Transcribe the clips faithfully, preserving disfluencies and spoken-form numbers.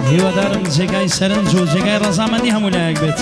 هیوادارم جێگای سەرنج و جێگای ڕەزامەندی هەموو لایەک بێت.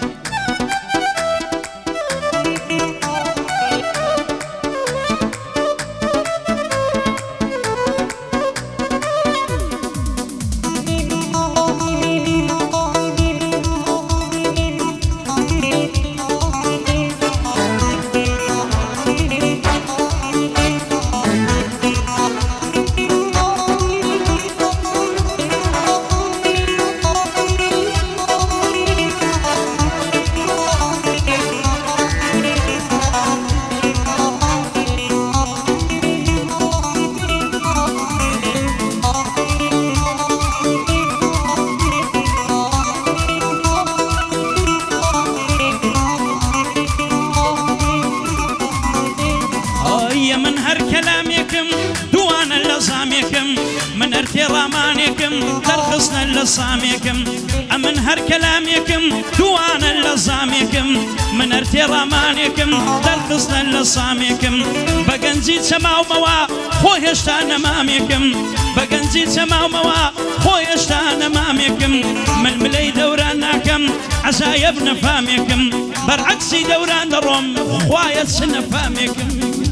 من هر كلامكم دوانا لصامكم من ارترامانكم ترخصنا لصامكم من هر كلامكم دوانا لصامكم من ارترامانكم ترخصنا لصامكم بقنزيد سما وموا خويشتان امامكم بقنزيد سما وموا خويشتان امامكم من ملي دورانكم عسايب نفامكم برعكسي دوران الروم خوايت سنفامكم.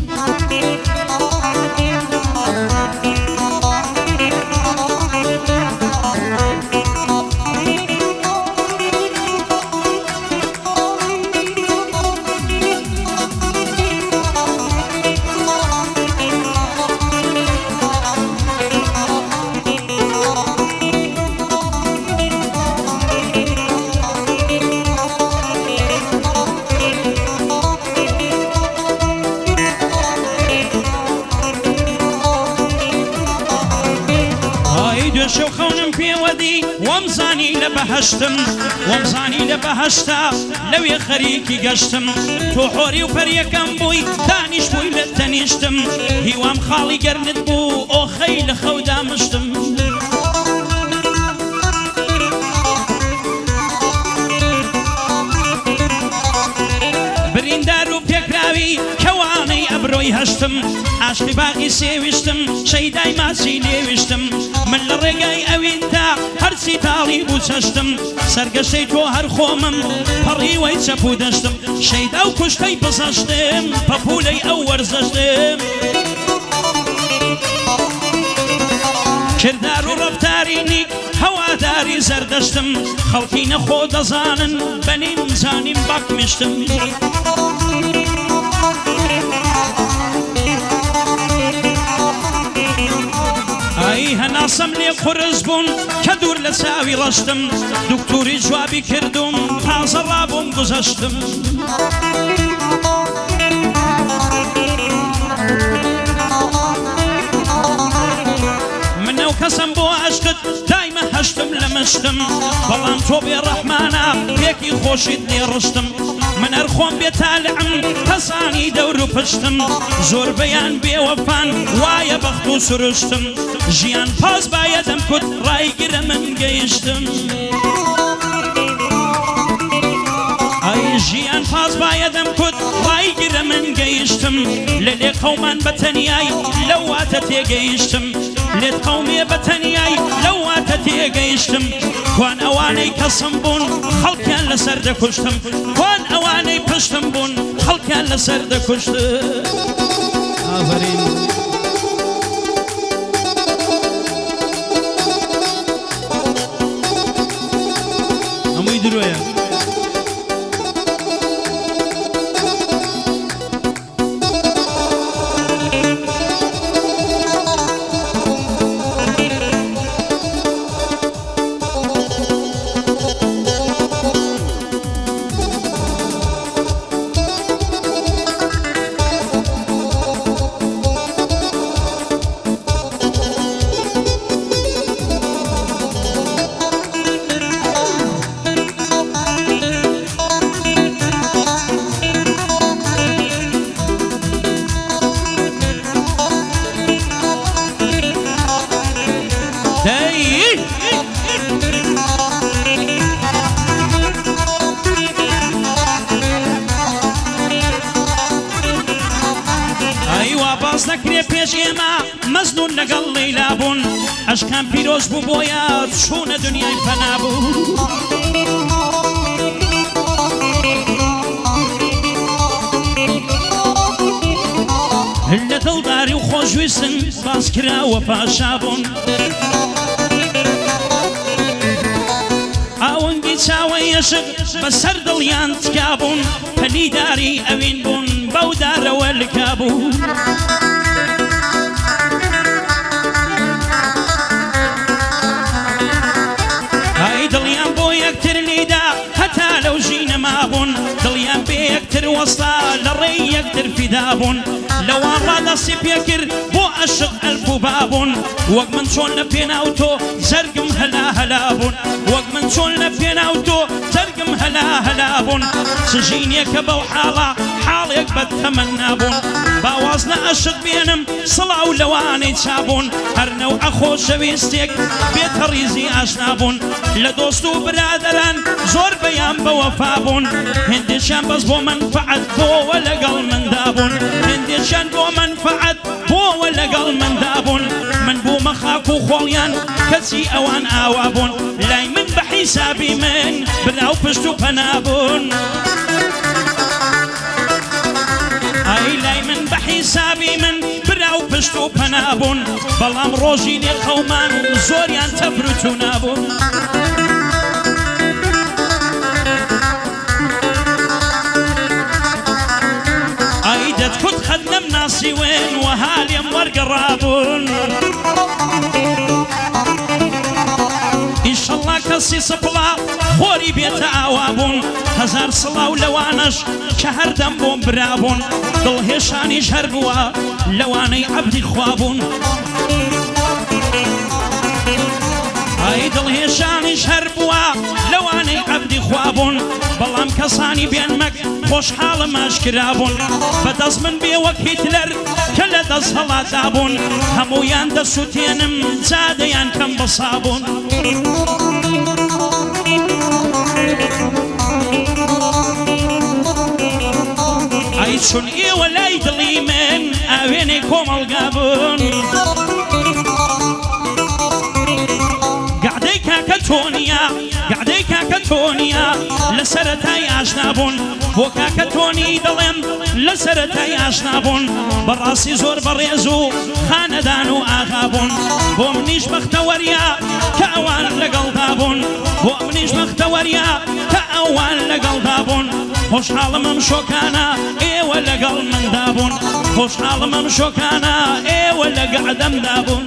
شو خونم پێوەدی وەمزانی لە بەهەشتم وەمزانی لە بەهەشتا لەوێ خەریکی گەشتم تۆ حۆری و پەریەکەم بووی دانیش بووی لە تەنیشتم هیوام خاڵی گەرنت بوو ئۆخەی لە خەودا مشتم بریندار و پێکراوی کەوانەی ئەبرۆی هەشتم عاشقی باقی سێویشتم شەیدای ماچی لێویشتم من لە ڕێگای ئەویندا هەرچی تاڵی بوو چەشتم سەرگەشەی تۆ هەر خۆمم پەڕی وەی چەپ و دەشتم شەیدا و کوشتەی پسەشتم پەپولەی ئەو وەرزەشتم کردار و ڕەفتاری نیک هەواداری زەردەشتم خەڵکی نەخۆ دەزانن بەنیم زانیم باکمیشتم ئای هەناسەم لێ قورس بوون کە دوور لە چاوی ڕەشتم دوکتوری جوابی کردوم تازە ڕابووم گوزەشتم منەو کەسم بۆ عەشقت دایمە هەشتم لە مشتم بەڵام تۆ بێڕەحمانە پێکی خۆشیت لێ ڕشتم من هەر خۆم بێتالعم کەسانی دەور و پشتم زۆر بەیان بێوەفان وایە بەخت و سروشتم ژیان پاس بایەدەم کورد ڕایگرە من گەیشتم ئەی ژیان پاس بایەدەم کورد ڕایگرە من گەیشتم لە لێ قەومان بەتەنیای لەو واتە تێگەیشتم لێت قەومێ بەتەنیای لەو واتە تێگەیشتم کوان ئەوانەی کەسم بوون خەڵکیان لەسەر دەکوشتم کوان ئەوانەی پشتم بوون خەڵکیان لەسەر دەکوشتم. ئافەرین هەمووی درۆیە. مەزنون لەگەڵ لەیلا بوون ئەشکان پیرۆز بوو بۆیە چوونە دنیای فەنا بوو لە دڵداری و خۆشویستن باس کراوە پاشا بوون ئاوەنگی چاوەی عەشق بەسەر دڵیان تکا بوون پەلیداری ئەوین بوون بەو دارەوە لکا بوون ئای دڵیان بۆ یەکتر لیدا هەتا لەو ژینە مابوون دڵیان بێ یەکتر وەستا لە ڕێی یەکتر فیدا بوون لەوان ڕادەستی پێکرد بۆ عەشق ئەلف و بابوون وەک من چۆن لە پێناو تۆ زەرگم هەلا هەلا بوون وەک من چۆن لە پێناو تۆ زەرگم هەلا هەلا بوون چ ژینێکە بەو حاڵە حاڵێک بەتەمەنا بوون باوازنە عەشق بێنم سڵاو لەوانەی چابوون هەر نەوعە خۆشەویستێک بێتە ڕیزی ئاشنا بوون لە دۆست و برادەران زۆر بەیان بە وەفا بوون هێندێکیان بەس بۆ مەنفەعەت بۆوە لەگەڵ مندا بوون هێندێکیان بۆ مەنفەعەت بۆوە لەگەڵ مندا بوون من بوومە خاک و خۆڵیان کەچی ئەوان ئاوا بوون لای من بە حیسابی من براو پشت و پەنا بوون ئای لای من بە حیسابی من براو پشت و پەنا بوون بەڵام ڕۆژی نێقەومان زۆریان تەبروت و نابوون ئای دەتکوت خەد لەم ناسیوێن وەها لێم وەرگەڕابوون ئینشەڵڵا کەسی سپڵا خۆری بێتە ئاوا بوون هەزار سڵاو لەوانەش کە هەردەم بۆم برابوون دڵهێشانیش هەر بووە لەوانەی عەبدی خوا بوون ئای دڵهێشانیش هەر بووە لەوانەی عەبدی خوا بوون بەڵام کەسانی بێنمەک خۆشحاڵم ئاشکرا بوون بەدەست من بێ وەک هیتلەر کە لە دەست هەڵاتا بوون هەموویان دەسووتێنم جادەیان کەم بەسا بوون ئای چون ئێوە لای دڵی من ئاوێنەی کۆمەڵگا بوون گەعدەی کاکە تۆنیە گەعدەی کاکە تۆنیە لە سەرەتای ئاشنا بوون بۆ کاکە تۆنی دەڵێم لە سەرەتای ئاشنا بوون بەڕاستی زۆر بەڕێز و خانەدان و ئاغا بوون بۆ منیش بەختەوەریە کە ئەوان لەگەڵدا بوون بۆ منیش بەختەوەریە کە ئەوان لەگەڵدا بوون خۆشحاڵم ئەم شۆکانە ئێوە لەگەڵ مندا بوون خۆشحاڵم ئەم شۆکانە ئێوە لە گەعدەمدا بوون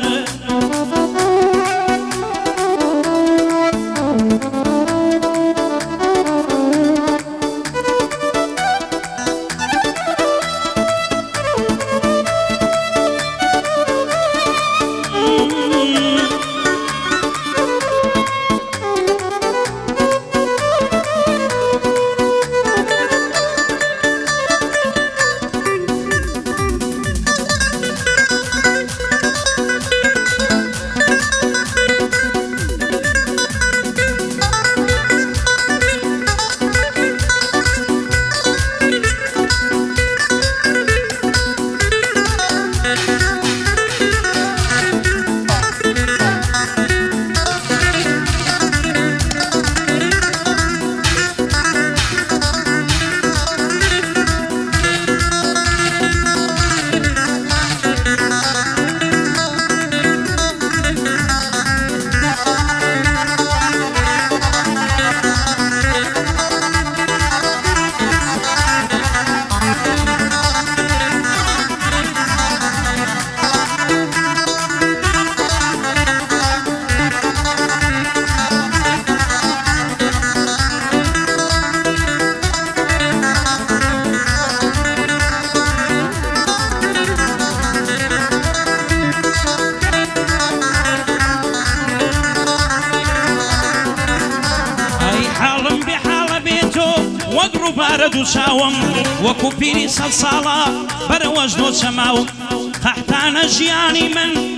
ڕووبارە دوو چاوم وەکو پیری سەد ساڵە بەرەوەژنۆ چەماو قەحتانە ژیانی من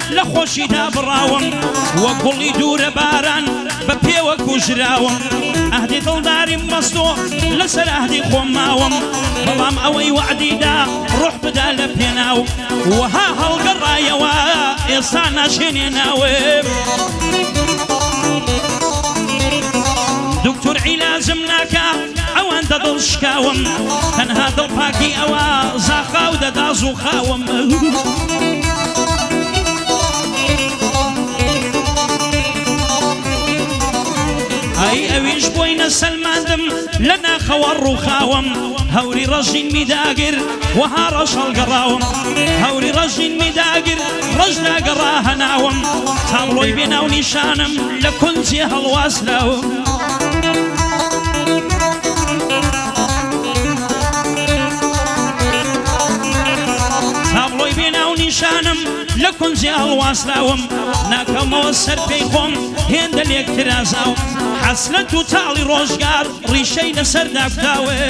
لە خۆشیدا بڕاوم وە گوڵی دوورە باران بە پێوە کوژراوم ئەهدی دڵداریم بەستۆ لەسەر ئەهدی خۆم ماوم بەڵام ئەوەی وعدیدا ڕوح بدا لە پێناو وەها هەڵگەڕایەوە ئێستا ناشێنێناوێ دکتۆر عیلازم ناکە ئەوەندە دڵشکاوم تەنها دڵپاکی ئەوە زاخاو دەدا زوو خاوم ئەی ئەویش بۆینە سەلماندم لە ناخەوە ڕووخاوم هەوری ڕەژین میداگر وەها ڕەش هەڵگەڕاوم هەوری ڕەژین میداگر ڕەشدا گەڕا هەناوم تاڵۆی بێناو نیشانم لە کونجێ هەڵواسراوم تاڵۆی بێناو نیشانم لە کونجێ هەڵواسراوم ناکەمەوە سەر پێی خۆم هێندە لێک ترازاوم حەسرەت و تاڵی ڕۆژگار ڕیشەی لەسەر دافتاوێ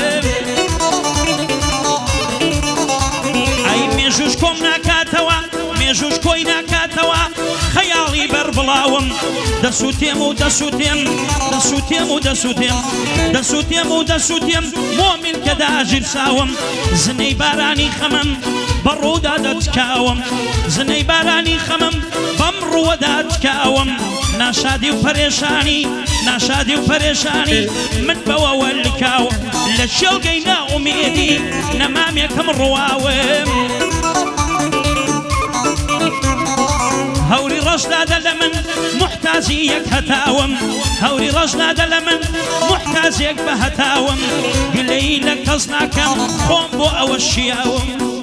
ئەی مێژوش کۆم ناکاتەوە مێژوش کۆی ناکاتەوە خەیاڵی بەربڵاوم دەسووتێم و دەسووتێم دەسووتێم و دەسووتێم دەسووتێم و دەسووتێم مۆمیل کە داژیرساوم زنەی بارانی خەمم بەڕوودا دەتکاوم زنەی بارانی خەمم بەم ڕووەدا تکاوم ناشادی و پەرێشانی ناشادی و پەرێشانی من بەوەوە لکاو لە شێڵگەی ناومێدی نەمامێکم ڕواوم هەوری ڕەشدادە لە من محتاجی یەک هەتاوم هەوری ڕەشدادە لە من محتاجێک بە هەتاوم گلەی لە کەس ناکەم خۆم بۆ ئەوە شیاوم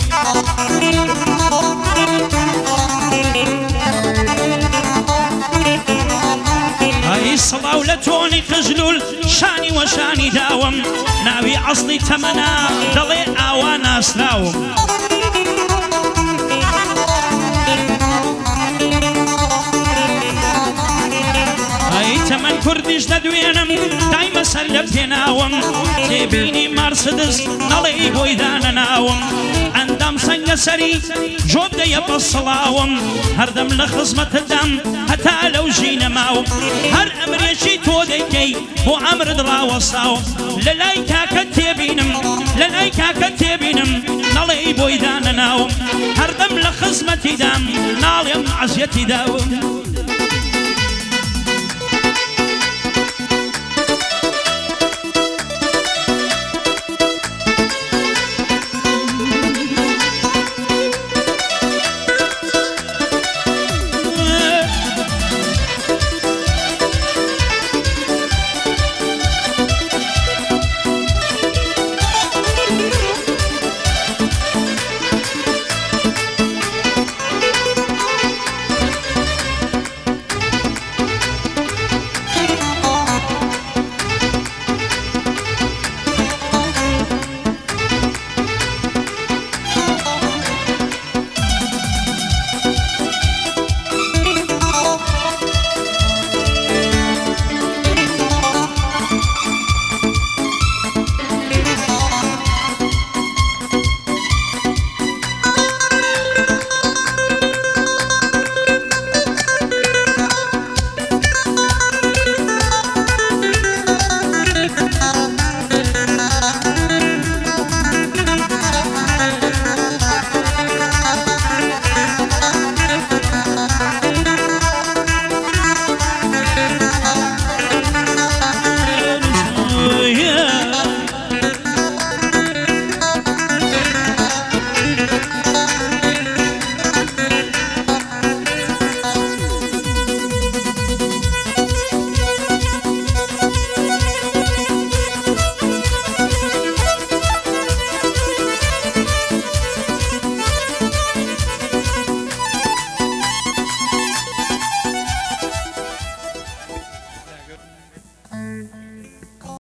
ئەی سڵاو لە تۆنی خژلول شانی وەشانی داوم ناوی عەسڵی تەمەنا دەڵێ ئاوا ناسراوم ئەی تەمەن کوردیش دەدوێنم دایمە سەر لە پێناوم تێبینی مارسدس نەڵێ بۆی دانەناوم ئەندام سەنگە سەری جۆب دەیە بە سڵاوم هەردەم لە خزمەتدام هەتا لەو ژینە ماوم هەر ئەمرێکی تۆ دەیکەی بۆ ئەمرت ڕاوەساوم لە لای کاکە تێبینم لە لای کاکە تێبینم نەڵێ بۆی دانەناوم هەردەم لە خزمەتی دام ناڵێم عەزیەتی داوم